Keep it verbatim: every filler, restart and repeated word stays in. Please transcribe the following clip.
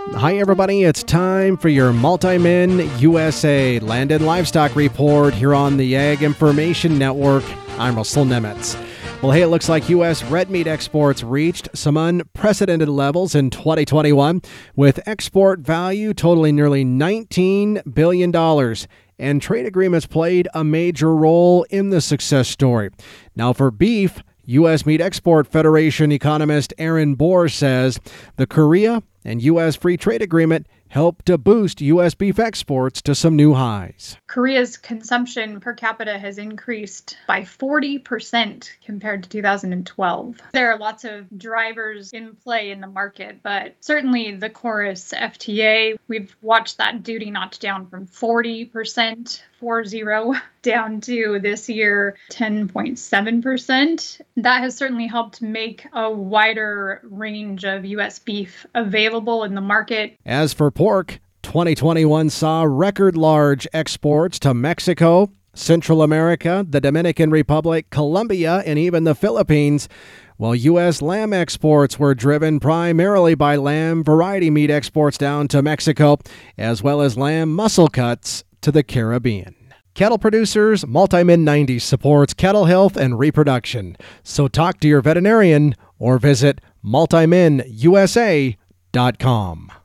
Hi, everybody. It's time for your Multi-Min U S A Land and Livestock Report here on the Ag Information Network. I'm Russell Nemitz. Well, hey, it looks like U S red meat exports reached some unprecedented levels in twenty twenty-one, with export value totaling nearly nineteen billion dollars. And trade agreements played a major role in the success story. Now, for beef, U S Meat Export Federation economist Aaron Bohr says the Korea and U S Free Trade Agreement helped to boost U S beef exports to some new highs. Korea's consumption per capita has increased by forty percent compared to two thousand twelve. There are lots of drivers in play in the market, but certainly the Chorus F T A, we've watched that duty notch down from forty percent, four zero, down to this year ten point seven percent. That has certainly helped make a wider range of U S beef available in the market. As for pork, twenty twenty-one saw record large exports to Mexico, Central America, the Dominican Republic, Colombia, and even the Philippines, while U S lamb exports were driven primarily by lamb variety meat exports down to Mexico, as well as lamb muscle cuts to the Caribbean. Cattle producers, Multi-Min ninety supports cattle health and reproduction. So talk to your veterinarian or visit multi min u s a dot com.